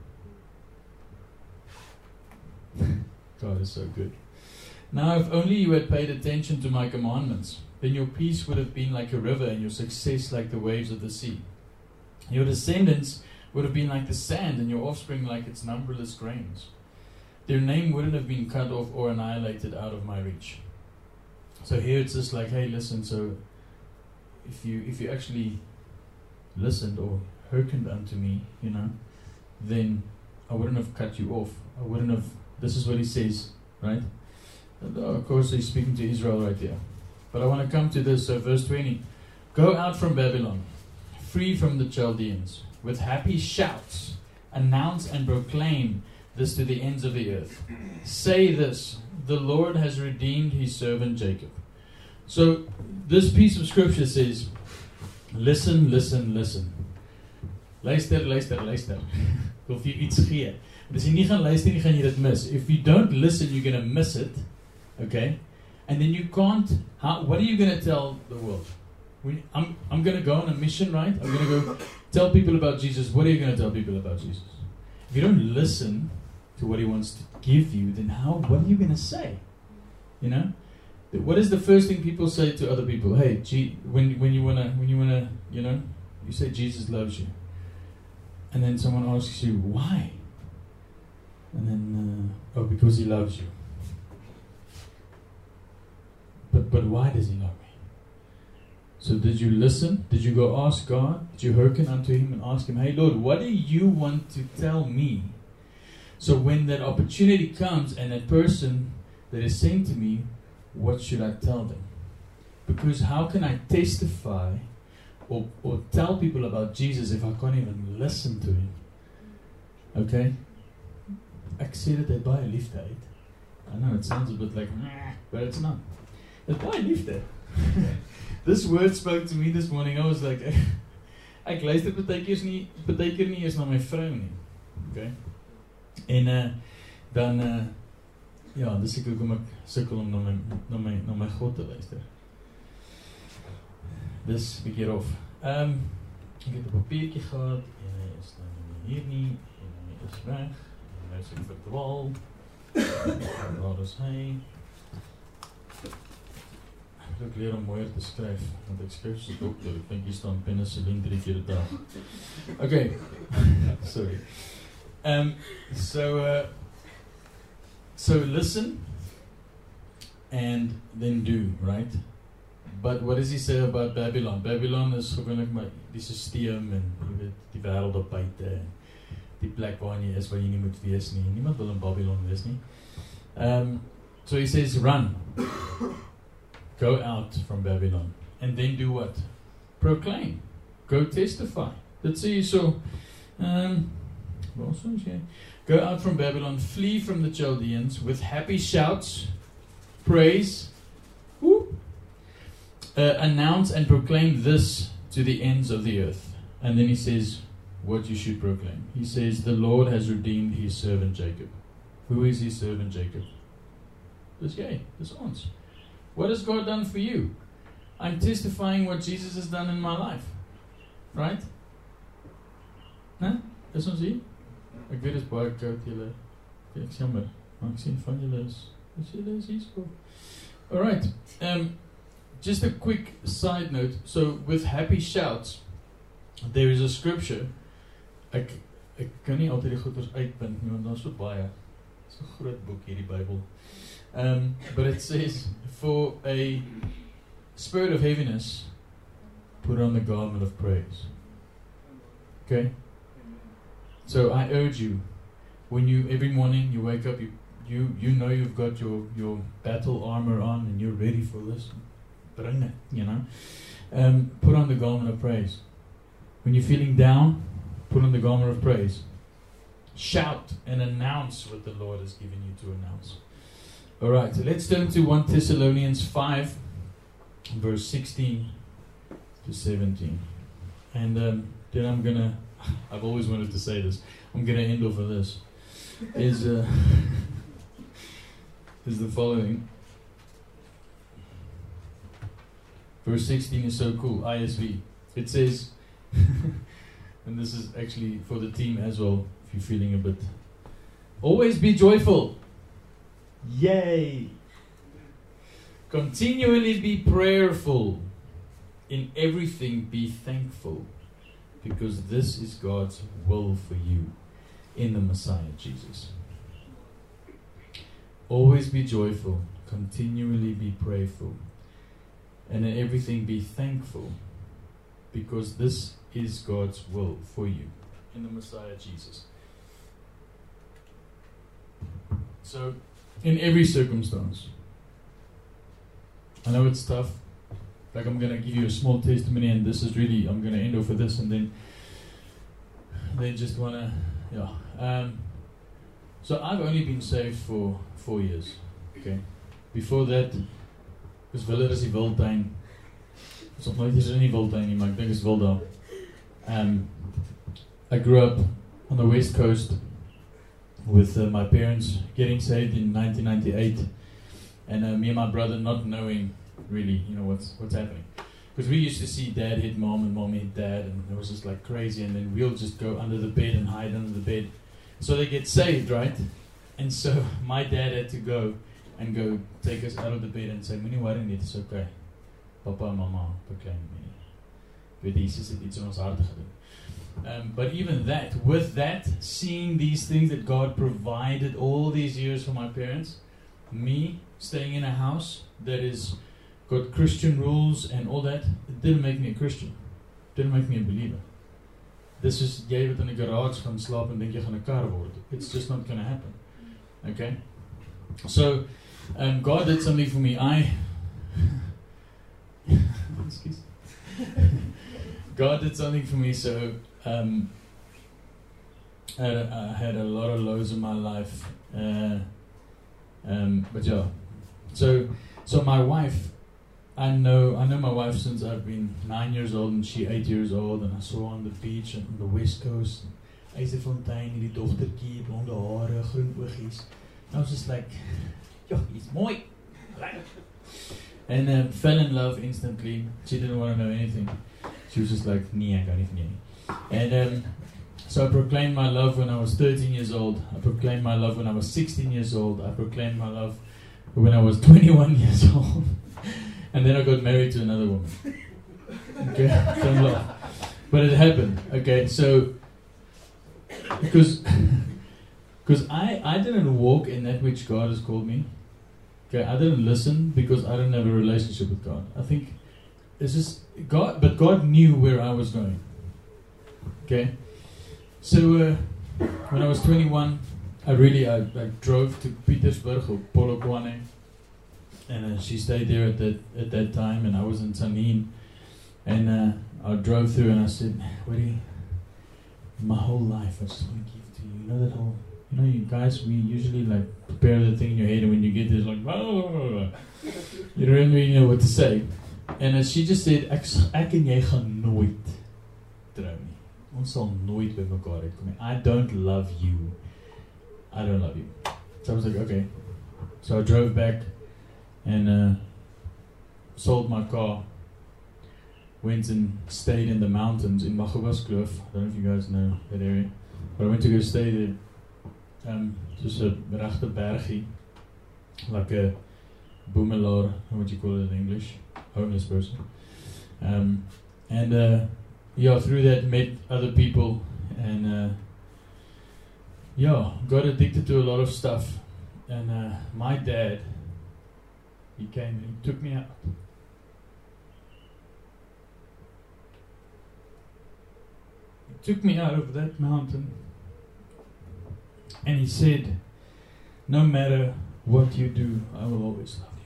God is so good. Now, if only you had paid attention to my commandments, then your peace would have been like a river and your success like the waves of the sea. Your descendants would have been like the sand and your offspring like its numberless grains. Their name wouldn't have been cut off or annihilated out of my reach. So here it's just like, hey, listen, so if you if you actually listened or hearkened unto me, you know, then I wouldn't have cut you off. I wouldn't have, this is what he says, right? And, oh, of course, he's speaking to Israel right there. But I want to come to this, so verse twenty. Go out from Babylon, free from the Chaldeans, with happy shouts, announce and proclaim this to the ends of the earth. Say this, the Lord has redeemed his servant Jacob. So, this piece of scripture says, listen, listen, listen. Luister, luister, luister. Ek wil vir jou iets gee. En as jy nie gaan luister nie, gaan jy dit mis. If you don't listen, you're going to miss it. Okay? And then you can't, how, what are you going to tell the world? When, I'm, I'm going to go on a mission, right? I'm going to go tell people about Jesus. What are you going to tell people about Jesus? If you don't listen to what he wants to give you, then how, what are you going to say? You know? What is the first thing people say to other people? Hey, G, when, when you want to, when you want to, you know, you say Jesus loves you. And then someone asks you, why? And then, uh, oh, because he loves you. But but why does he love me? So did you listen? Did you go ask God? Did you hearken unto him and ask him, hey Lord, what do you want to tell me? So when that opportunity comes and that person that is saying to me, what should I tell them? Because how can I testify or, or tell people about Jesus if I can't even listen to him? Okay? Ek sê dit uit baie liefde uit. I know it sounds a bit like, but it's not. It's baie liefde. This word spoke to me this morning. I was like, ek luister partykeer nie, partykeer nie eens na my vrou nie. Okay? En uh, dan uh, ja, dis ek hoekom ek sukkel om na my na my na my God te luister. Dis bietjie rof. Ehm um, ek het 'n papiertjie gehad en hy is nou nie hier nie en hy is weg. En nou is ek verdwaal. Waar is hy? Ek moet leer om mooier te skryf, want ek skryf soos 'n dokter. Ek dink hier staan penicillin drie keer 'n dag. Okay. Sorry. Um, so, uh, so listen and then do, right? But what does he say about Babylon? Babylon is gewoonlik maar die systeem en jy weet die wêreld op buite, die plek waar jy is waar jy nie moet wees nie. Niemand wil in Babylon wees nie. Um, so he says, run, go out from Babylon and then do what? Proclaim. Go testify. Dit sê hier so, um, go out from Babylon, flee from the Chaldeans with happy shouts, praise, whoop, uh, announce and proclaim this to the ends of the earth. And then he says what you should proclaim. He says, the Lord has redeemed his servant Jacob. Who is his servant Jacob? This guy, this ons. What has God done for you? I'm testifying what Jesus has done in my life. Right? Né? Is ons hier? Ek weet is baie koud julle. Ek is jammer. Maar ek sien van julle is is julle is hier so. Alright. Um, just a quick side note. So with happy shouts, there is a scripture. Ek ek kan nie altyd die goeders uitpunt nie, want daar's so baie. It's a groot boek hierdie Bybel. Um, but it says, for a spirit of heaviness, put on the garment of praise. Okay? So I urge you, when you, every morning you wake up, you you, you know you've got your, your battle armor on and you're ready for this. Bring it, you know. Um, put on the garment of praise. When you're feeling down, put on the garment of praise. Shout and announce what the Lord has given you to announce. Alright, so let's turn to First Thessalonians five, verse sixteen to seventeen. And um, then I'm gonna, I've always wanted to say this, I'm gonna end off with this. Is, uh, is the following. Verse sixteen is so cool, I S V. It says, and this is actually for the team as well, if you're feeling a bit. Always be joyful. Yay! Continually be prayerful. In everything be thankful, because this is God's will for you in the Messiah Jesus. Always be joyful. Continually be prayerful. And in everything be thankful, because this is God's will for you in the Messiah Jesus. So, in every circumstance, I know it's tough. Like, I'm going to give you a small testimony, and this is really, I'm going to end off with this, and then they just want to, yeah. Um, so I've only been saved for four years, okay? Before that, was Willer is die Wildtuin. Is nog nooit eens in die Wildtuin nie, maar ek dink is wil daar. Um, I grew up on the West Coast with uh, my parents getting saved in nineteen ninety-eight, and uh, me and my brother not knowing really, you know, what's what's happening. Because we used to see dad hit mom and mom hit dad, and it was just like crazy, and then we'll just go under the bed and hide under the bed. So they get saved, right? And so my dad had to go and go take us out of the bed and say, moenie worry nie, it's okay. Papa en mama beklein my. Weet Jesus het iets in ons harte gedoen. Um, but even that, with that, seeing these things that God provided all these years for my parents, me staying in a house that is got Christian rules and all that, it didn't make me a Christian. It didn't make me a believer. This is, jy wat in die garage gaan slaap en denk jy gaan 'n kar word. It's just not going to happen. Okay? So, um, God did something for me. I, excuse God did something for me, so um, I, I had a lot of lows in my life. Uh, um, but yeah, so so my wife, I know I know my wife since I've been nine years old and she eight years old, and I saw her on the beach and on the West Coast, IJsselfontein, die dogtertjie, blonde hare, groen oogies. I was just like, yo, he's mooi. And uh, fell in love instantly. She didn't want to know anything. She was just like, nee, ek hou nie van jou nie. And um, so I proclaimed my love when I was thirteen years old. I proclaimed my love when I was sixteen years old. I proclaimed my love when I was twenty-one years old. And then I got married to another woman. Okay, don't laugh. But it happened. Okay, so because because I, I didn't walk in that which God has called me. Okay, I didn't listen because I didn't have a relationship with God. I think it's just God, but God knew where I was going. Okay, so uh, when I was twenty-one, I really I, I drove to Pietersburg or Polokwane, and uh, she stayed there at that at that time, and I was in Tanin, and uh, I drove through, and I said, Woody, my whole life I just want to give to you. You know that whole, you know, you guys, we usually like prepare the thing in your head, and when you get there, it's like, blah, blah, blah, blah. You don't really know what to say. And uh, she just said, ek, ek en jy gaan nooit trou nie. Ons sal nooit by mekaar uitkom nie. I don't love you. I don't love you. So I was like, okay. So I drove back and uh, sold my car. Went and stayed in the mountains in Magawaskloof. I don't know if you guys know that area. But I went to go stay there. Um, just a regte bergie. Like a boemelaar, what you call it in English. Homeless person. Um, and uh, yeah, through that met other people. And uh, yeah, got addicted to a lot of stuff. And uh, my dad, he came and he took me out. He took me out of that mountain. And he said, no matter what you do, I will always love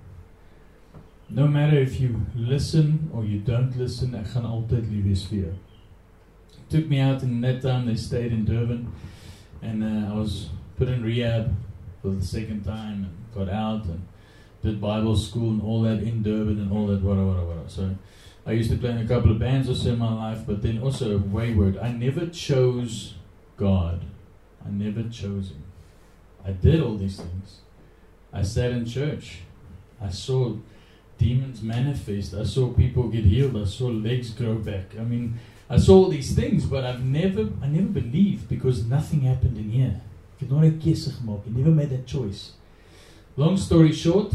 you. No matter if you listen or you don't listen, ek gaan altyd lief wees vir jou. Took me out, and that time they stayed in Durban. And uh, I was put in rehab for the second time and got out and did Bible school and all that in Durban and all that, whatever, whatever, whatever. So I used to play in a couple of bands also in my life, but then also wayward. I never chose God. I never chose Him. I did all these things. I sat in church. I saw demons manifest. I saw people get healed. I saw legs grow back. I mean, I saw all these things, but I've never, I never believed because nothing happened in here. Ek het nooit 'n keuse gemaak. I never made that choice. Long story short,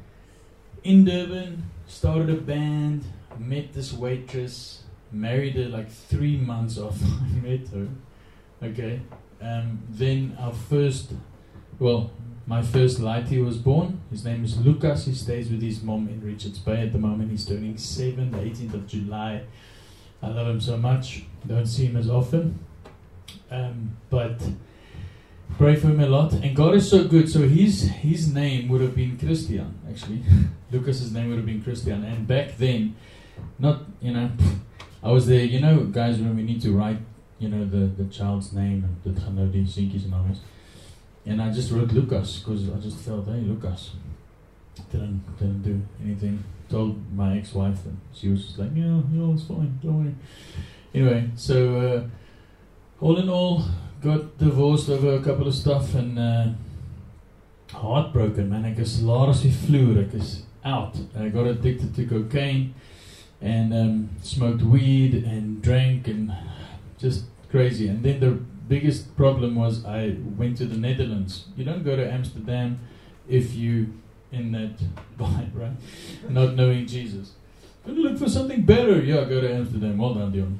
in Durban, started a band, met this waitress, married her like three months after I met her. Okay. Um, then our first, well, my first lighty was born. His name is Lucas. He stays with his mom in Richards Bay at the moment. He's turning seven, the eighteenth of July. I love him so much. Don't see him as often. Um, but pray for him a lot. And God is so good. So his his name would have been Christian, actually. Lucas's name would have been Christian. And back then, not, you know, I was there, you know, guys, when we need to write, you know, the, the child's name, and dit gaan nou die seentjies en alles. And I just wrote Lucas, because I just felt, hey, Lucas. Didn't, didn't do anything. Told my ex-wife, and she was just like, yeah, yeah, it's fine, don't worry. Anyway, so uh, all in all, got divorced over a couple of stuff, and uh, heartbroken, man. Ek is laat as die vloer. Ek is out. I got addicted to cocaine, and um, smoked weed, and drank, and just crazy. And then the biggest problem was I went to the Netherlands. You don't go to Amsterdam if you in that vibe, right? Not knowing Jesus. Gonna look for something better. Yeah, go to Amsterdam. Well done, Dion.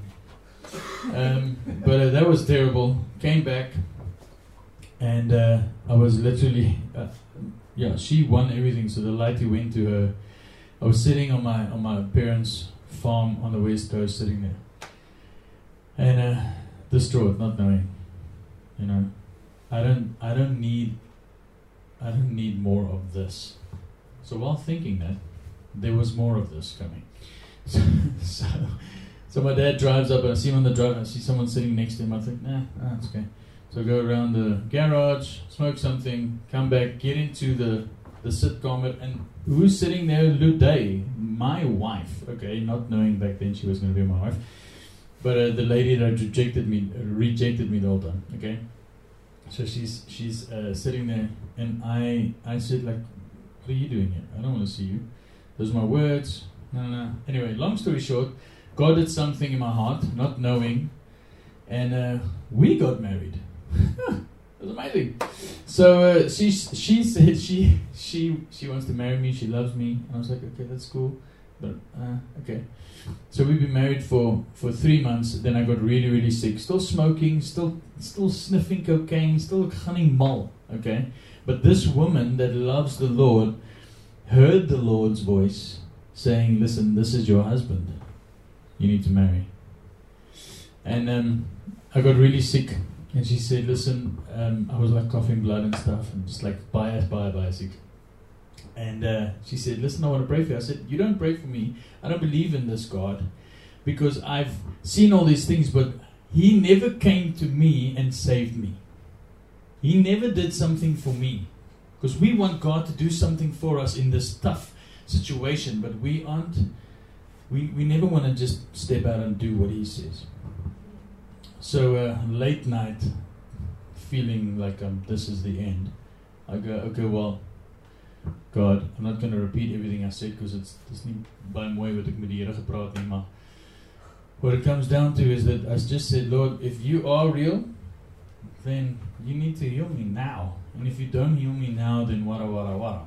Um, but uh, that was terrible. Came back, and uh, I was literally, uh, yeah, she won everything. So the lighty went to her. I was sitting on my on my parents' farm on the west coast, sitting there, and uh, distraught, not knowing. You know, I don't, I don't need, I don't need more of this. So while thinking that, there was more of this coming. So, so, so my dad drives up, and I see him on the drive, and I see someone sitting next to him. I think, nah, nah, it's okay. So I go around the garage, smoke something, come back, get into the the sitcom, and who's sitting there? Luday, my wife. Okay, not knowing back then she was going to be my wife, but uh, the lady that rejected me, uh, rejected me the whole time. Okay, so she's she's uh, sitting there, and I I said like, what are you doing here? I don't want to see you. Those are my words. No, no, no. Anyway, long story short, God did something in my heart, not knowing, and uh, we got married. It was amazing. So uh, she she said she she she wants to marry me. She loves me, and I was like, okay, that's cool, but uh, okay. So we've been married for, for three months. Then I got really really sick. Still smoking, still still sniffing cocaine, still gaan mal. Okay, but this woman that loves the Lord heard the Lord's voice saying, "Listen, this is your husband. You need to marry." And um, I got really sick. And she said, listen, um, I was like coughing blood and stuff, and just like, baie, baie, baie sick. And uh, she said, listen, I want to pray for you. I said, you don't pray for me. I don't believe in this God because I've seen all these things, but He never came to me and saved me. He never did something for me. Because we want God to do something for us in this tough situation, but we aren't, we, we never want to just step out and do what He says. So uh, late night, feeling like um, this is the end, I go, okay, well, God, I'm not going to repeat everything I said because it's, it's nie baie mooi wat ek met die Here gepraat nie, maar what it comes down to is that I just said, Lord, if you are real, then you need to heal me now. And if you don't heal me now, then wara wara wara.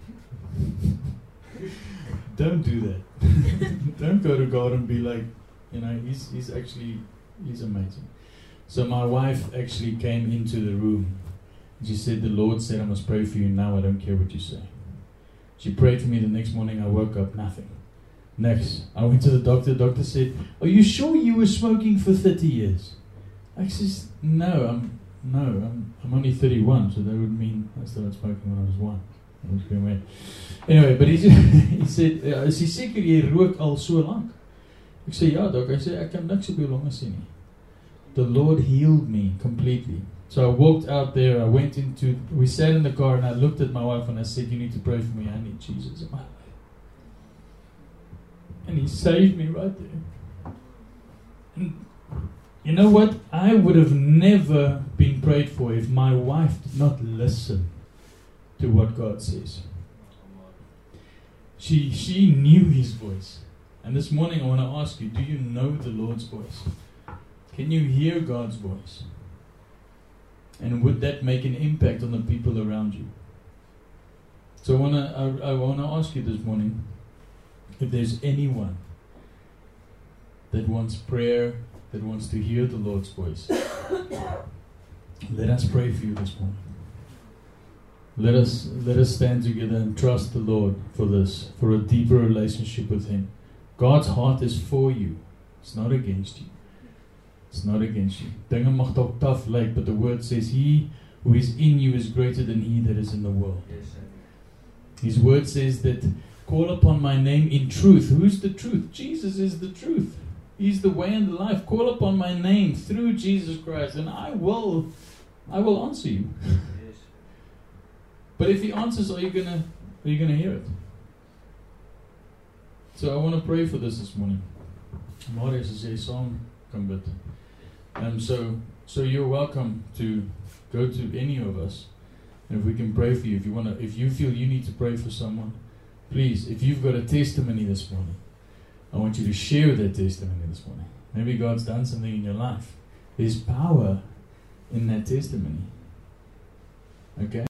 Don't do that. Don't go to God and be like, you know, he's he's actually, he's amazing. So my wife actually came into the room. She said, the Lord said I must pray for you now, I don't care what you say. She prayed for me. The next morning I woke up, nothing. Next, I went to the doctor. The doctor said, are you sure you were smoking for thirty years? I said, no, I'm no, I'm, I'm only thirty-one, so that would mean I started smoking when I was one. That was very weird. Anyway, but he, he said, uh, is jy seker jy rook al so lank? Ek sê, ja, doc. Hy sê, ek kan niks op jou longe sien nie. The Lord healed me completely. So I walked out there, I went into, we sat in the car and I looked at my wife and I said, you need to pray for me, I need Jesus in my life. And He saved me right there. And you know what? I would have never been prayed for if my wife did not listen to what God says. She, she knew His voice. And this morning I want to ask you, do you know the Lord's voice? Can you hear God's voice? And would that make an impact on the people around you? So I want to I, I want to ask you this morning, if there's anyone that wants prayer, that wants to hear the Lord's voice, let us pray for you this morning. Let us let us stand together and trust the Lord for this, for a deeper relationship with Him. God's heart is for you. It's not against you. It's not against you. Dinge mag dalk tough lyk, but the word says, He who is in you is greater than he that is in the world. Yes, sir. His word says that, call upon my name in truth. Who's the truth? Jesus is the truth. He's the way and the life. Call upon my name through Jesus Christ, and I will, I will answer you. Yes. But if He answers, are you gonna, are you gonna hear it? So I want to pray for this this morning. Marius is a song come bid. Um, so, so you're welcome to go to any of us, and if we can pray for you, if you wanna, if you feel you need to pray for someone, please. If you've got a testimony this morning, I want you to share that testimony this morning. Maybe God's done something in your life. There's power in that testimony. Okay?